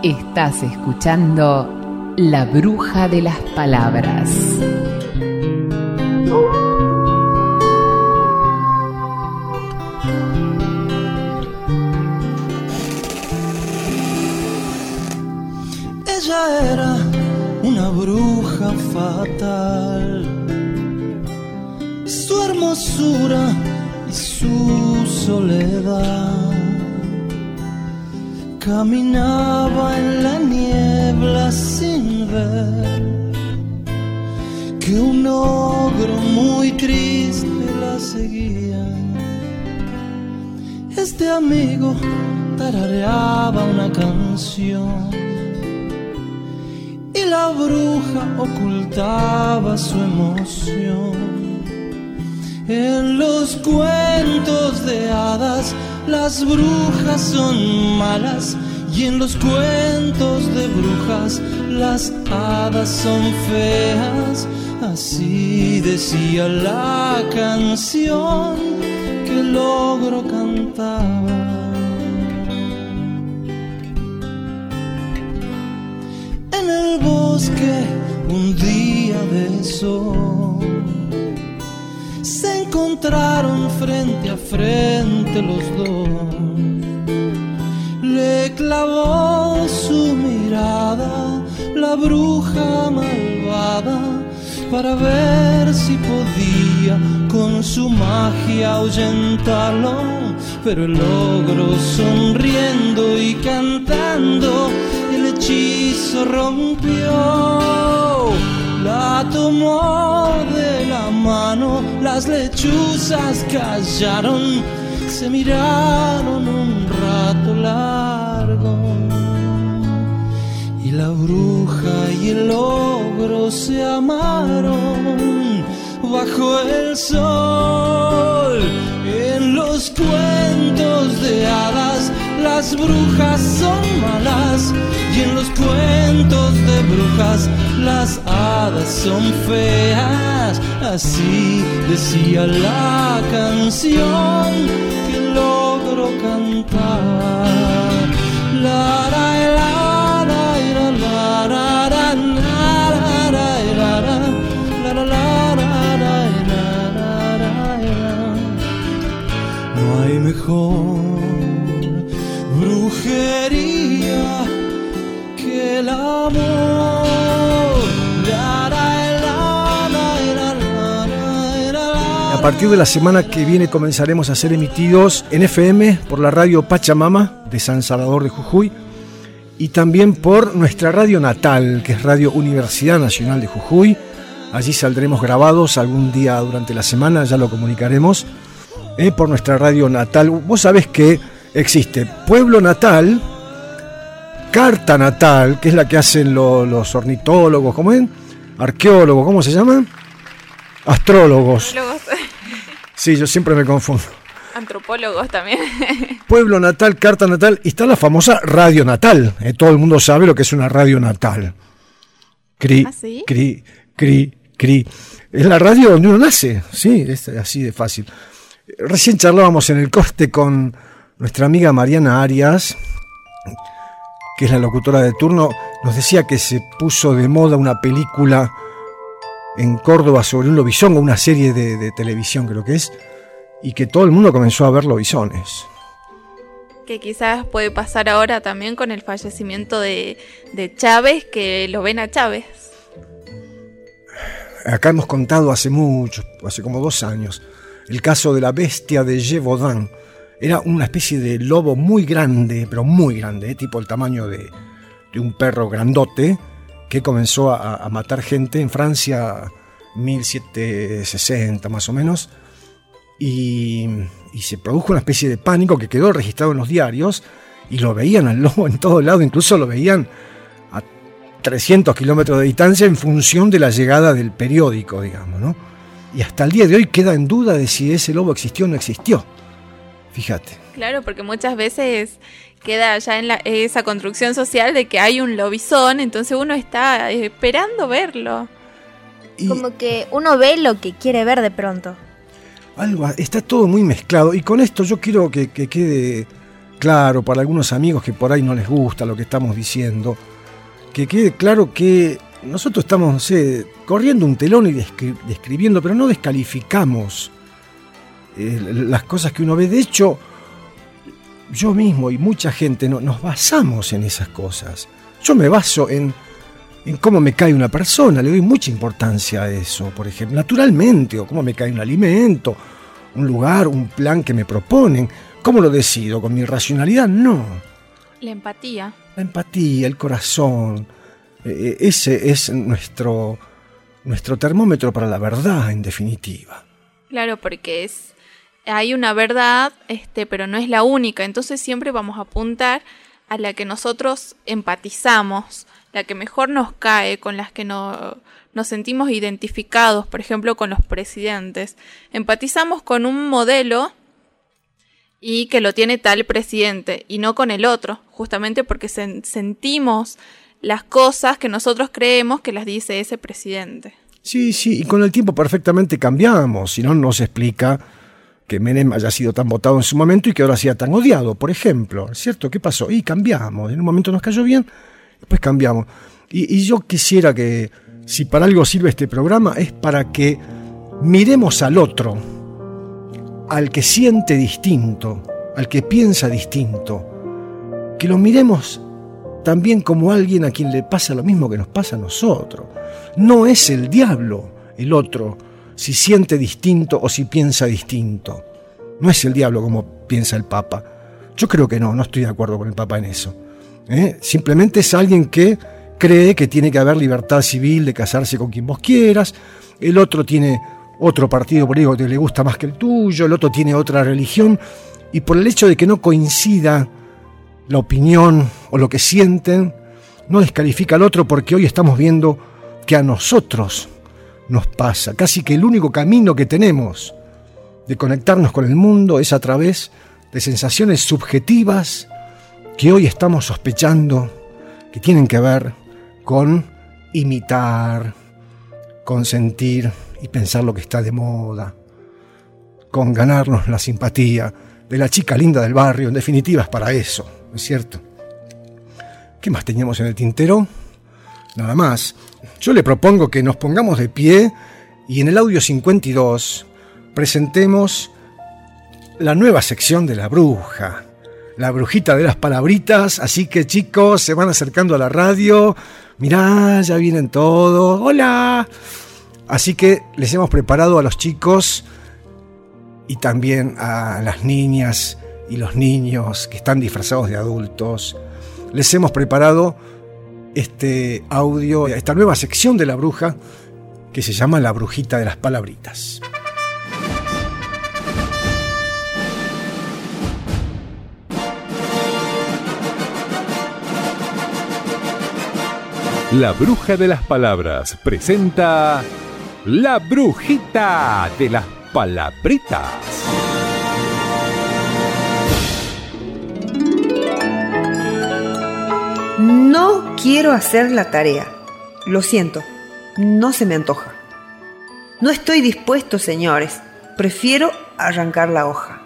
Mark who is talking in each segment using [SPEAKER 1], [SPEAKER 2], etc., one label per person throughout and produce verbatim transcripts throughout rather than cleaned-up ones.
[SPEAKER 1] Estás escuchando La Bruja de las Palabras.
[SPEAKER 2] Ella era una bruja fatal. Su hermosura y su soledad. Caminaba en la niebla sin ver que un ogro muy triste la seguía. Este amigo tarareaba una canción y la bruja ocultaba su emoción. En los cuentos de hadas las brujas son malas y en los cuentos de brujas las hadas son feas. Así decía la canción que el ogro cantaba. En el bosque un día de sol se encontraron frente a frente los dos. Le clavó su mirada la bruja malvada para ver si podía con su magia ahuyentarlo. Pero el ogro sonriendo y cantando el hechizo rompió. La tomó de la mano, las lechuzas callaron, se miraron un rato largo. Y la bruja y el ogro se amaron bajo el sol. En los cuentos de hadas las brujas son malas y en los cuentos de brujas las hadas son feas. Así decía la canción que el ogro cantaba. La la la la la la la la la la la la. No hay mejor brujería que el amor.
[SPEAKER 3] A partir de la semana que viene comenzaremos a ser emitidos en F M por la radio Pachamama de San Salvador de Jujuy y también por nuestra radio natal, que es Radio Universidad Nacional de Jujuy. Allí saldremos grabados algún día durante la semana, ya lo comunicaremos, eh, por nuestra radio natal. Vos sabés que existe Pueblo Natal, Carta Natal, que es la que hacen lo, los ornitólogos, ¿cómo es? Arqueólogos, ¿cómo se llaman? Astrólogos.
[SPEAKER 4] Astrólogos.
[SPEAKER 3] Sí, yo siempre me confundo.
[SPEAKER 4] Antropólogos también.
[SPEAKER 3] Pueblo Natal, Carta Natal, y está la famosa Radio Natal. Eh, todo el mundo sabe lo que es una radio natal. Cri,
[SPEAKER 4] ¿Ah, sí?
[SPEAKER 3] cri, cri, cri. Es la radio donde uno nace, sí, es así de fácil. Recién charlábamos en el corte con nuestra amiga Mariana Arias, que es la locutora de turno. Nos decía que se puso de moda una película en Córdoba sobre un lobizón, o una serie de, de televisión creo que es, y que todo el mundo comenzó a ver lobizones.
[SPEAKER 4] Que quizás puede pasar ahora también con el fallecimiento de, de Chávez, que lo ven a Chávez.
[SPEAKER 3] Acá hemos contado hace mucho, hace como dos años, el caso de la bestia de Gévaudan. Era una especie de lobo muy grande, pero muy grande, ¿eh? Tipo el tamaño de, de un perro grandote, que comenzó a, a matar gente en Francia, mil setecientos sesenta más o menos, y, y se produjo una especie de pánico que quedó registrado en los diarios, y lo veían al lobo en todo lado, incluso lo veían a trescientos kilómetros de distancia en función de la llegada del periódico, digamos, ¿no? Y hasta el día de hoy queda en duda de si ese lobo existió o no existió. Fíjate.
[SPEAKER 4] Claro, porque muchas veces queda ya en la, esa construcción social de que hay un lobizón, entonces uno está esperando verlo.
[SPEAKER 3] Y
[SPEAKER 5] como que uno ve lo que quiere ver de pronto.
[SPEAKER 3] Algo, está todo muy mezclado. Y con esto yo quiero que, que quede claro para algunos amigos que por ahí no les gusta lo que estamos diciendo, que quede claro que nosotros estamos, no sé, corriendo un telón y descri- describiendo, pero no descalificamos eh, las cosas que uno ve. De hecho, yo mismo y mucha gente no, nos basamos en esas cosas. Yo me baso en, en cómo me cae una persona, le doy mucha importancia a eso, por ejemplo, naturalmente, o cómo me cae un alimento, un lugar, un plan que me proponen. ¿Cómo lo decido? ¿Con mi racionalidad? No.
[SPEAKER 4] La empatía.
[SPEAKER 3] La empatía, el corazón, eh, ese es nuestro, nuestro termómetro para la verdad, en definitiva.
[SPEAKER 4] Claro, porque es hay una verdad, este, pero no es la única. Entonces siempre vamos a apuntar a la que nosotros empatizamos, la que mejor nos cae, con las que no, nos sentimos identificados, por ejemplo, con los presidentes. Empatizamos con un modelo y que lo tiene tal presidente, y no con el otro, justamente porque sen- sentimos las cosas que nosotros creemos que las dice ese presidente.
[SPEAKER 3] Sí, sí, y con el tiempo perfectamente cambiamos, si no, no se explica que Menem haya sido tan votado en su momento y que ahora sea tan odiado, por ejemplo, ¿cierto? ¿Qué pasó? Y cambiamos, en un momento nos cayó bien, después cambiamos. Y, y yo quisiera que, si para algo sirve este programa, es para que miremos al otro, al que siente distinto, al que piensa distinto, que lo miremos también como alguien a quien le pasa lo mismo que nos pasa a nosotros. No es el diablo el otro, si siente distinto o si piensa distinto. No es el diablo como piensa el Papa. Yo creo que no, no estoy de acuerdo con el Papa en eso. ¿Eh? Simplemente es alguien que cree que tiene que haber libertad civil de casarse con quien vos quieras, el otro tiene otro partido político que le gusta más que el tuyo, el otro tiene otra religión, y por el hecho de que no coincida la opinión o lo que sienten, no descalifica al otro, porque hoy estamos viendo que a nosotros nos pasa. Casi que el único camino que tenemos de conectarnos con el mundo es a través de sensaciones subjetivas que hoy estamos sospechando que tienen que ver con imitar, con sentir y pensar lo que está de moda, con ganarnos la simpatía de la chica linda del barrio. En definitiva es para eso, ¿no es cierto? ¿Qué más teníamos en el tintero? Nada más. Yo le propongo que nos pongamos de pie y en el audio cincuenta y dos presentemos la nueva sección de La Bruja, la brujita de las palabritas. Así que, chicos, se van acercando a la radio. Mirá, ya vienen todos. ¡Hola! Así que les hemos preparado a los chicos y también a las niñas y los niños que están disfrazados de adultos. Les hemos preparado este audio, esta nueva sección de La Bruja que se llama La Brujita de las Palabritas.
[SPEAKER 6] La Bruja de las Palabras presenta La Brujita de las Palabritas.
[SPEAKER 7] No quiero hacer la tarea. Lo siento, no se me antoja. No estoy dispuesto, señores. Prefiero arrancar la hoja.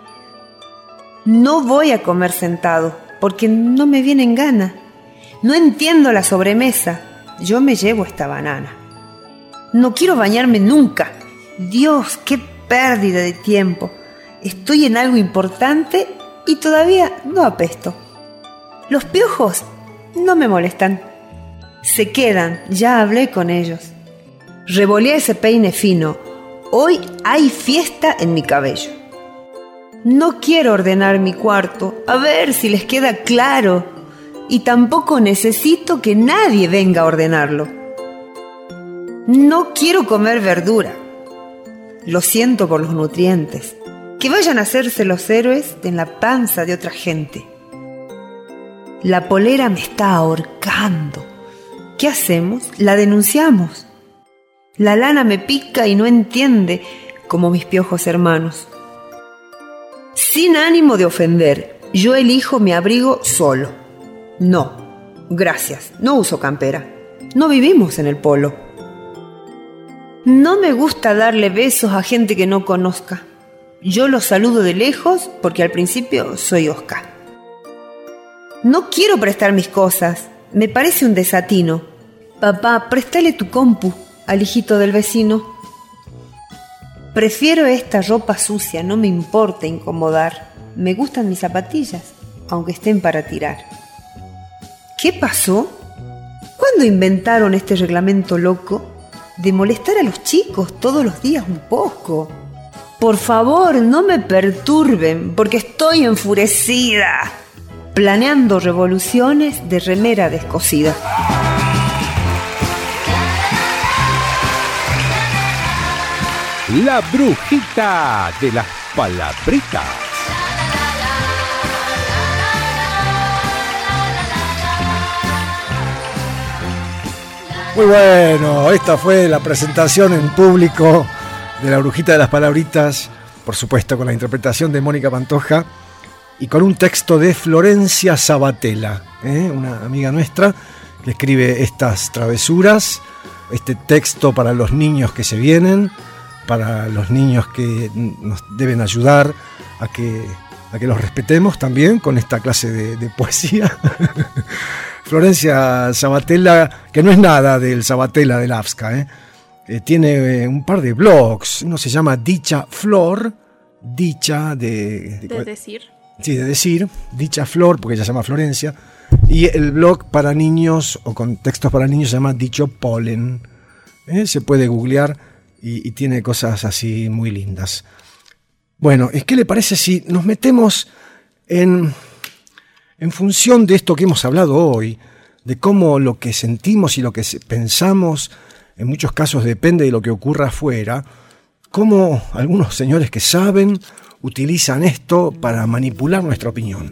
[SPEAKER 7] No voy a comer sentado porque no me viene en gana. No entiendo la sobremesa. Yo me llevo esta banana. No quiero bañarme nunca. Dios, qué pérdida de tiempo. Estoy en algo importante y todavía no apesto. Los piojos no me molestan. Se quedan, ya hablé con ellos. Revoleé ese peine fino. Hoy hay fiesta en mi cabello. No quiero ordenar mi cuarto, a ver si les queda claro. Y tampoco necesito que nadie venga a ordenarlo. No quiero comer verdura. Lo siento por los nutrientes. Que vayan a hacerse los héroes en la panza de otra gente. La polera me está ahorcando. ¿Qué hacemos? La denunciamos. La lana me pica y no entiende, como mis piojos hermanos. Sin ánimo de ofender, yo elijo mi abrigo solo. No, gracias, no uso campera. No vivimos en el polo. No me gusta darle besos a gente que no conozca. Yo los saludo de lejos porque al principio soy Oscar. No quiero prestar mis cosas. Me parece un desatino. Papá, préstale tu compu al hijito del vecino. Prefiero esta ropa sucia, no me importa incomodar. Me gustan mis zapatillas, aunque estén para tirar. ¿Qué pasó? ¿Cuándo inventaron este reglamento loco de molestar a los chicos todos los días un poco? Por favor, no me perturben, porque estoy enfurecida, planeando revoluciones de remera descosida.
[SPEAKER 6] La brujita de las palabritas.
[SPEAKER 3] Muy bueno, esta fue la presentación en público de La Brujita de las Palabritas, por supuesto con la interpretación de Mónica Pantoja y con un texto de Florencia Sabatella, ¿eh? una amiga nuestra que escribe estas travesuras, este texto para los niños que se vienen, para los niños que nos deben ayudar a que, a que los respetemos también con esta clase de, de poesía. Florencia Sabatella, que no es nada del Sabatella del Avska, ¿eh? Eh, tiene eh, un par de blogs. Uno se llama Dicha Flor, Dicha de...
[SPEAKER 4] De, de decir.
[SPEAKER 3] Sí, de decir, Dicha Flor, porque ella se llama Florencia. Y el blog para niños, o con textos para niños, se llama Dicho Polen. ¿Eh? Se puede googlear y, y tiene cosas así muy lindas. Bueno, ¿qué le parece si nos metemos en... En función de esto que hemos hablado hoy, de cómo lo que sentimos y lo que pensamos en muchos casos depende de lo que ocurra afuera, cómo algunos señores que saben utilizan esto para manipular nuestra opinión?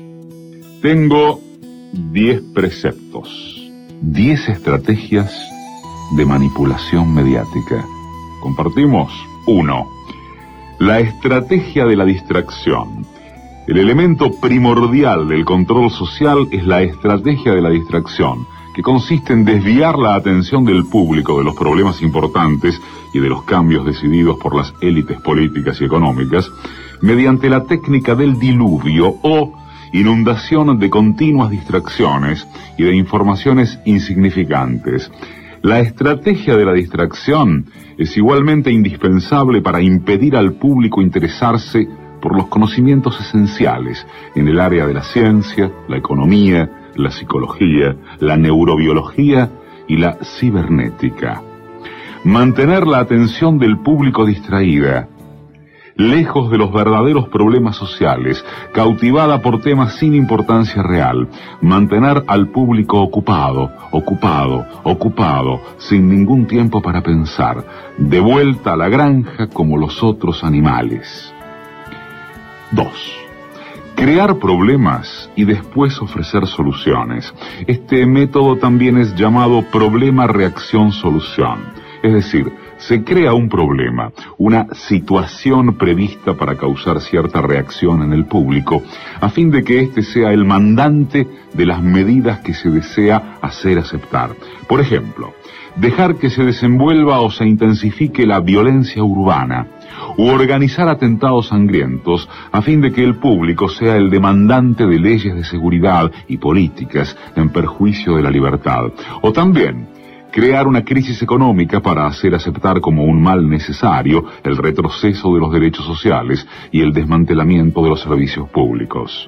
[SPEAKER 8] Tengo diez preceptos, diez estrategias de manipulación mediática. ¿Compartimos? Uno. La estrategia de la distracción. El elemento primordial del control social es la estrategia de la distracción, que consiste en desviar la atención del público de los problemas importantes y de los cambios decididos por las élites políticas y económicas mediante la técnica del diluvio o inundación de continuas distracciones y de informaciones insignificantes. La estrategia de la distracción es igualmente indispensable para impedir al público interesarse por los conocimientos esenciales en el área de la ciencia, la economía, la psicología, la neurobiología y la cibernética. Mantener la atención del público distraída, lejos de los verdaderos problemas sociales, cautivada por temas sin importancia real. Mantener al público ocupado, ocupado, ocupado, sin ningún tiempo para pensar, de vuelta a la granja como los otros animales. Dos. Crear problemas y después ofrecer soluciones. Este método también es llamado problema-reacción-solución. Es decir, se crea un problema, una situación prevista para causar cierta reacción en el público, a fin de que éste sea el mandante de las medidas que se desea hacer aceptar. Por ejemplo, dejar que se desenvuelva o se intensifique la violencia urbana, u organizar atentados sangrientos a fin de que el público sea el demandante de leyes de seguridad y políticas en perjuicio de la libertad. O también crear una crisis económica para hacer aceptar como un mal necesario el retroceso de los derechos sociales y el desmantelamiento de los servicios públicos.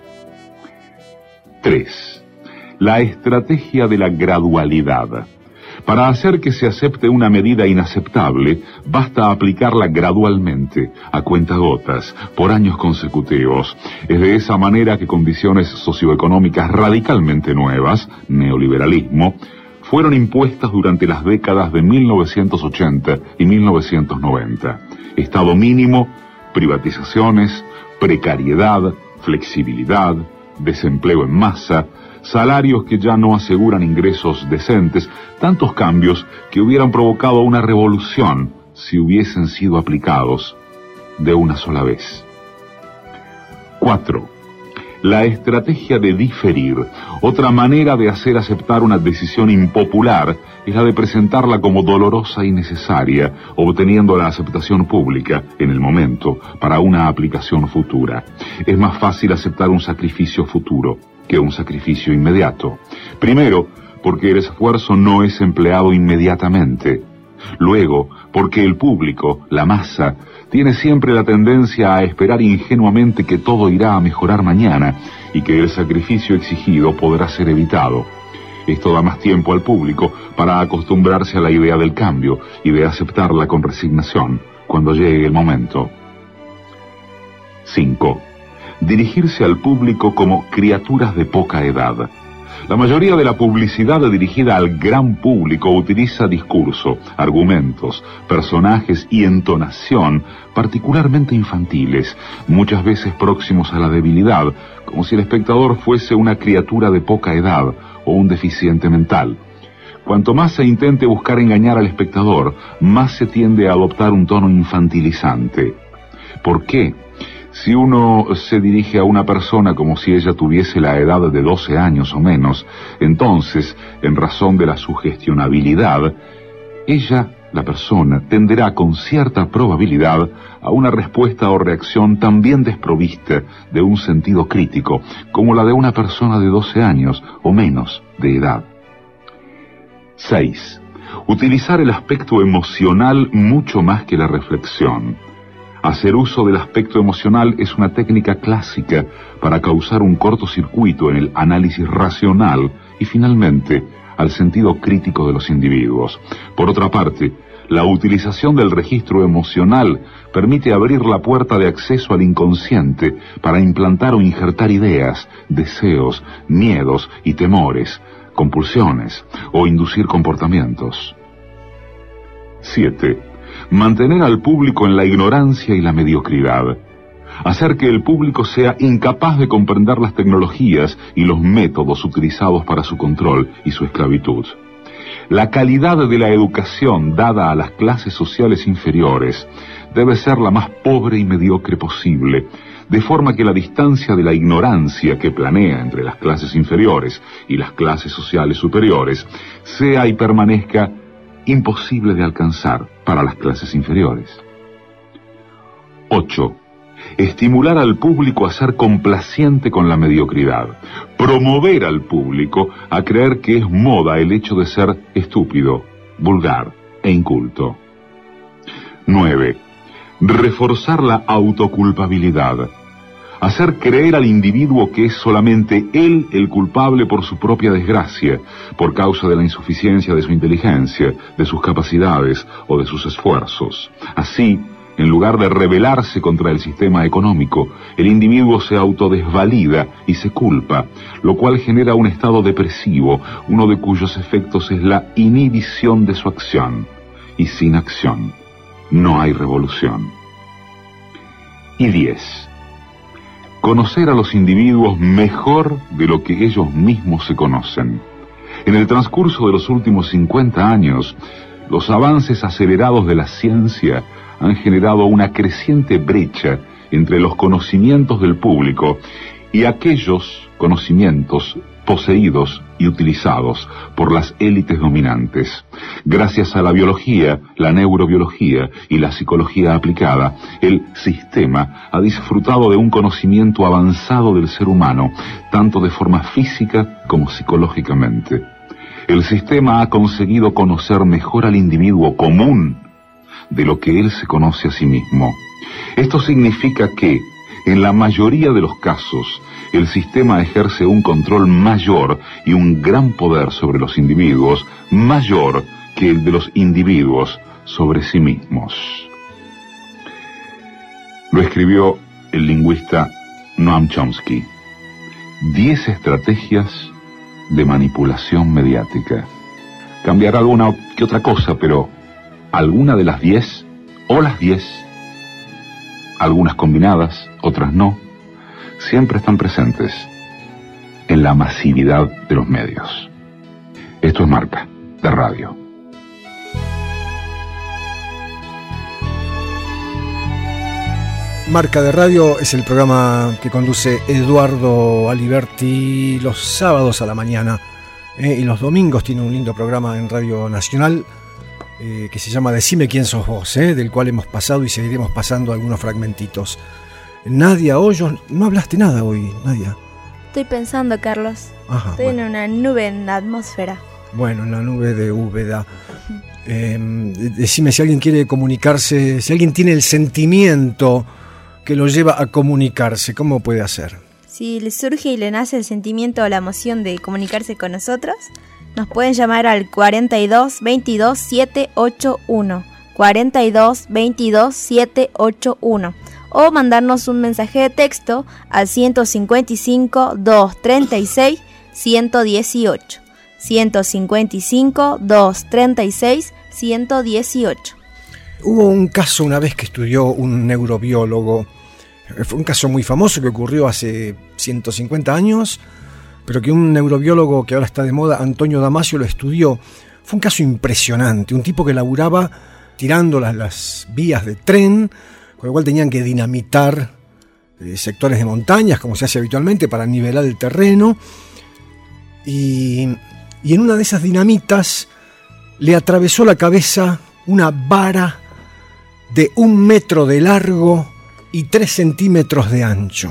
[SPEAKER 8] Tres. La estrategia de la gradualidad. Para hacer que se acepte una medida inaceptable, basta aplicarla gradualmente, a cuentagotas, por años consecutivos. Es de esa manera que condiciones socioeconómicas radicalmente nuevas, neoliberalismo, fueron impuestas durante las décadas de mil novecientos ochenta y mil novecientos noventa. Estado mínimo, privatizaciones, precariedad, flexibilidad, desempleo en masa, salarios que ya no aseguran ingresos decentes, tantos cambios que hubieran provocado una revolución si hubiesen sido aplicados de una sola vez. Cuatro. La estrategia de diferir. Otra manera de hacer aceptar una decisión impopular es la de presentarla como dolorosa y necesaria, obteniendo la aceptación pública, en el momento, para una aplicación futura. Es más fácil aceptar un sacrificio futuro, que un sacrificio inmediato. Primero, porque el esfuerzo no es empleado inmediatamente. Luego, porque el público, la masa, tiene siempre la tendencia a esperar ingenuamente que todo irá a mejorar mañana y que el sacrificio exigido podrá ser evitado. Esto da más tiempo al público para acostumbrarse a la idea del cambio y de aceptarla con resignación cuando llegue el momento. cinco. Dirigirse al público como criaturas de poca edad. La mayoría de la publicidad dirigida al gran público utiliza discurso, argumentos, personajes y entonación particularmente infantiles, muchas veces próximos a la debilidad, como si el espectador fuese una criatura de poca edad o un deficiente mental. Cuanto más se intente buscar engañar al espectador, más se tiende a adoptar un tono infantilizante. ¿Por qué? Si uno se dirige a una persona como si ella tuviese la edad de doce años o menos, entonces, en razón de la sugestionabilidad, ella, la persona, tenderá con cierta probabilidad a una respuesta o reacción también desprovista de un sentido crítico, como la de una persona de doce años o menos de edad. seis. Utilizar el aspecto emocional mucho más que la reflexión. Hacer uso del aspecto emocional es una técnica clásica para causar un cortocircuito en el análisis racional y finalmente al sentido crítico de los individuos. Por otra parte, la utilización del registro emocional permite abrir la puerta de acceso al inconsciente para implantar o injertar ideas, deseos, miedos y temores, compulsiones o inducir comportamientos. siete. Mantener al público en la ignorancia y la mediocridad. Hacer que el público sea incapaz de comprender las tecnologías y los métodos utilizados para su control y su esclavitud. La calidad de la educación dada a las clases sociales inferiores debe ser la más pobre y mediocre posible, de forma que la distancia de la ignorancia que planea entre las clases inferiores y las clases sociales superiores sea y permanezca imposible de alcanzar para las clases inferiores. ocho. Estimular al público a ser complaciente con la mediocridad. Promover al público a creer que es moda el hecho de ser estúpido, vulgar e inculto. nueve. Reforzar la autoculpabilidad. Hacer creer al individuo que es solamente él el culpable por su propia desgracia, por causa de la insuficiencia de su inteligencia, de sus capacidades o de sus esfuerzos. Así, en lugar de rebelarse contra el sistema económico, el individuo se autodesvalida y se culpa, lo cual genera un estado depresivo, uno de cuyos efectos es la inhibición de su acción. Y sin acción, no hay revolución. Y diez. Conocer a los individuos mejor de lo que ellos mismos se conocen. En el transcurso de los últimos cincuenta años, los avances acelerados de la ciencia han generado una creciente brecha entre los conocimientos del público y aquellos conocimientos poseídos y utilizados por las élites dominantes. Gracias a la biología, la neurobiología y la psicología aplicada, el sistema ha disfrutado de un conocimiento avanzado del ser humano, tanto de forma física como psicológicamente. El sistema ha conseguido conocer mejor al individuo común de lo que él se conoce a sí mismo. Esto significa que, en la mayoría de los casos, el sistema ejerce un control mayor y un gran poder sobre los individuos, mayor que el de los individuos sobre sí mismos. Lo escribió el lingüista Noam Chomsky. Diez estrategias de manipulación mediática. Cambiará alguna que otra cosa, pero alguna de las diez, o las diez, algunas combinadas, otras no, siempre están presentes en la masividad de los medios. Esto es Marca de Radio.
[SPEAKER 3] Marca de Radio es el programa que conduce Eduardo Aliberti los sábados a la mañana, eh, y los domingos tiene un lindo programa en Radio Nacional eh, que se llama Decime quién sos vos, eh, del cual hemos pasado y seguiremos pasando algunos fragmentitos. Nadia Hoyos, no hablaste nada hoy, Nadia.
[SPEAKER 5] estoy pensando, Carlos.
[SPEAKER 3] Ajá,
[SPEAKER 5] estoy
[SPEAKER 3] bueno.
[SPEAKER 5] en una nube en la atmósfera.
[SPEAKER 3] Bueno, en la nube de Úbeda. Eh, decime si alguien quiere comunicarse, si alguien tiene el sentimiento que lo lleva a comunicarse, ¿cómo puede hacer?
[SPEAKER 5] Si le surge y le nace el sentimiento o la emoción de comunicarse con nosotros, nos pueden llamar al cuarenta y dos veintidós setecientos ochenta y uno, cuarenta y dos veintidós setecientos ochenta y uno, o mandarnos un mensaje de texto al ciento cincuenta y cinco, doscientos treinta y seis, ciento dieciocho, ciento cincuenta y cinco, doscientos treinta y seis, ciento dieciocho.
[SPEAKER 3] Hubo un caso una vez que estudió un neurobiólogo. Fue un caso muy famoso que ocurrió hace ciento cincuenta años, pero que un neurobiólogo que ahora está de moda, Antonio Damasio, lo estudió. Fue un caso impresionante, un tipo que laburaba tirando las, las vías de tren, con lo cual tenían que dinamitar eh, sectores de montañas, como se hace habitualmente, para nivelar el terreno. Y, y en una de esas dinamitas le atravesó la cabeza una vara de un metro de largo y tres centímetros de ancho.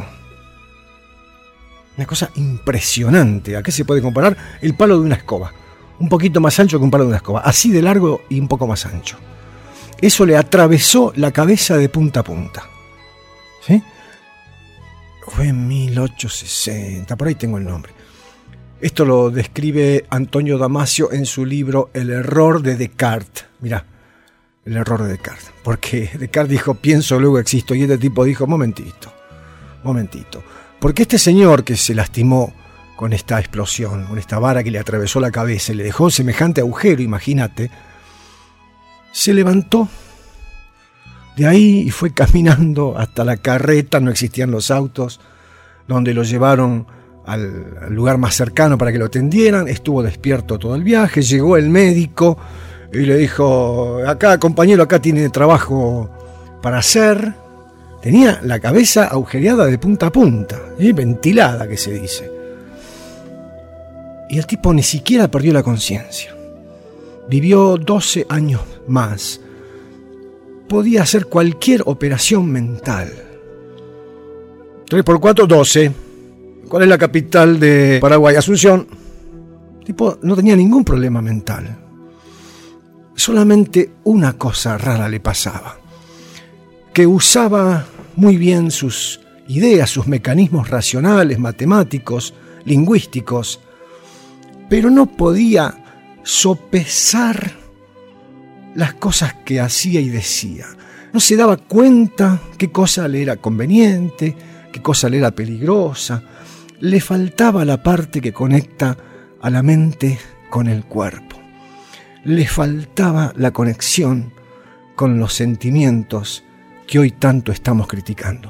[SPEAKER 3] Una cosa impresionante. ¿A qué se puede comparar? El palo de una escoba. Un poquito más ancho que un palo de una escoba. Así de largo y un poco más ancho. Eso le atravesó la cabeza de punta a punta. ¿Sí? Fue en mil ochocientos sesenta. Por ahí tengo el nombre. Esto lo describe Antonio Damasio en su libro El error de Descartes. Mirá. El error de Descartes. Porque Descartes dijo, pienso, luego existo. Y este tipo dijo, momentito, momentito. Porque este señor que se lastimó con esta explosión, con esta vara que le atravesó la cabeza y le dejó semejante agujero, imagínate, se levantó de ahí y fue caminando hasta la carreta, no existían los autos, donde lo llevaron al, al lugar más cercano para que lo atendieran. Estuvo despierto todo el viaje, llegó el médico y le dijo, acá compañero, acá tiene trabajo para hacer. Tenía la cabeza agujereada de punta a punta, ¿eh? Ventilada, que se dice. Y el tipo ni siquiera perdió la conciencia. Vivió doce años más. Podía hacer cualquier operación mental. tres por cuatro, doce. ¿Cuál es la capital de Paraguay? Asunción. El tipo no tenía ningún problema mental. Solamente una cosa rara le pasaba, que usaba muy bien sus ideas, sus mecanismos racionales, matemáticos, lingüísticos, pero no podía sopesar las cosas que hacía y decía. No se daba cuenta qué cosa le era conveniente, qué cosa le era peligrosa. Le faltaba la parte que conecta a la mente con el cuerpo. Le faltaba la conexión con los sentimientos que hoy tanto estamos criticando.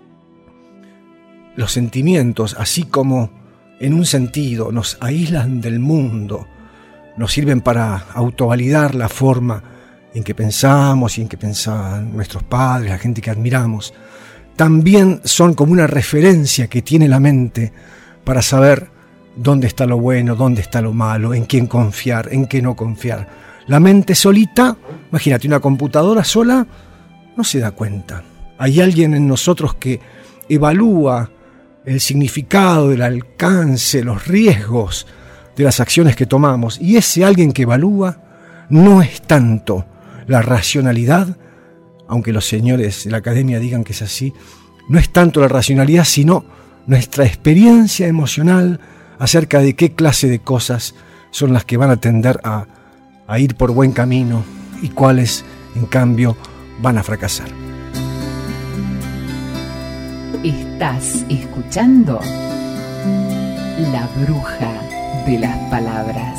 [SPEAKER 3] Los sentimientos, así como en un sentido nos aíslan del mundo, nos sirven para autovalidar la forma en que pensamos y en que pensaban nuestros padres, la gente que admiramos, también son como una referencia que tiene la mente para saber dónde está lo bueno, dónde está lo malo, en quién confiar, en qué no confiar. La mente solita, imagínate, una computadora sola, no se da cuenta. Hay alguien en nosotros que evalúa el significado, el alcance, los riesgos de las acciones que tomamos. Y ese alguien que evalúa no es tanto la racionalidad, aunque los señores de la academia digan que es así, no es tanto la racionalidad, sino nuestra experiencia emocional acerca de qué clase de cosas son las que van a tender a, a ir por buen camino y cuáles, en cambio, van a fracasar.
[SPEAKER 1] Estás escuchando La Bruja de las Palabras.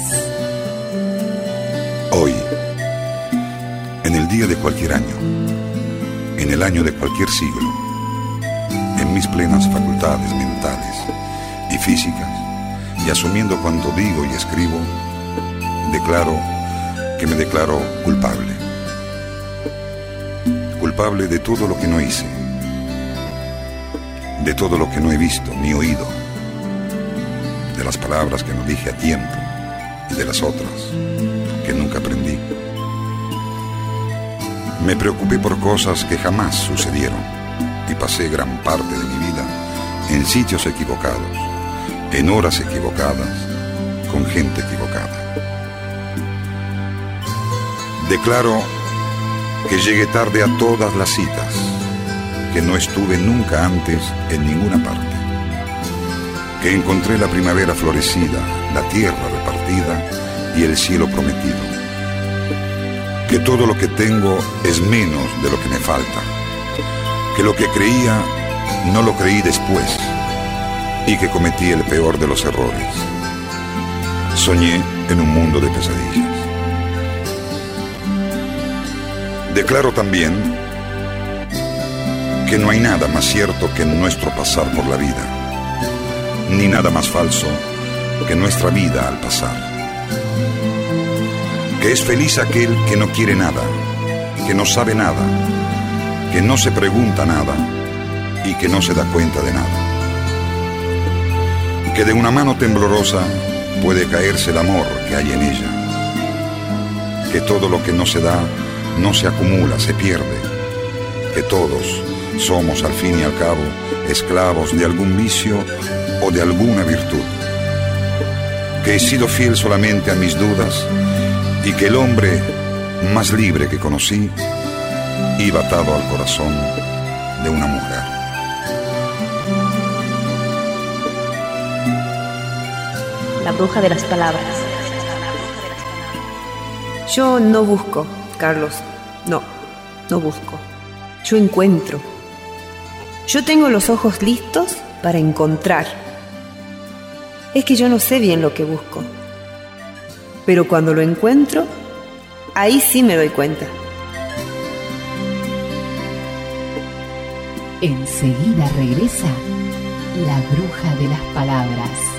[SPEAKER 9] Hoy, en el día de cualquier año, en el año de cualquier siglo, en mis plenas facultades mentales y físicas, y asumiendo cuanto digo y escribo, declaro que me declaro culpable. Culpable de todo lo que no hice, de todo lo que no he visto ni oído, de las palabras que no dije a tiempo y de las otras que nunca aprendí. Me preocupé por cosas que jamás sucedieron y pasé gran parte de mi vida en sitios equivocados, en horas equivocadas, con gente equivocada. Declaro que llegué tarde a todas las citas, que no estuve nunca antes en ninguna parte, que encontré la primavera florecida, la tierra repartida y el cielo prometido, que todo lo que tengo es menos de lo que me falta, que lo que creía no lo creí después y que cometí el peor de los errores. Soñé en un mundo de pesadillas. Declaro también que no hay nada más cierto que nuestro pasar por la vida, ni nada más falso que nuestra vida al pasar. Que es feliz aquel que no quiere nada, que no sabe nada, que no se pregunta nada y que no se da cuenta de nada. Que de una mano temblorosa puede caerse el amor que hay en ella. Que todo lo que no se da no se acumula, se pierde. Que todos somos al fin y al cabo esclavos de algún vicio o de alguna virtud. Que he sido fiel solamente a mis dudas y que el hombre más libre que conocí iba atado al corazón de una mujer.
[SPEAKER 5] La bruja de las palabras.
[SPEAKER 7] Yo no busco, Carlos. No, no busco. Yo encuentro. Yo tengo los ojos listos para encontrar. Es que yo no sé bien lo que busco. Pero cuando lo encuentro, ahí sí me doy cuenta.
[SPEAKER 1] Enseguida regresa la bruja de las palabras.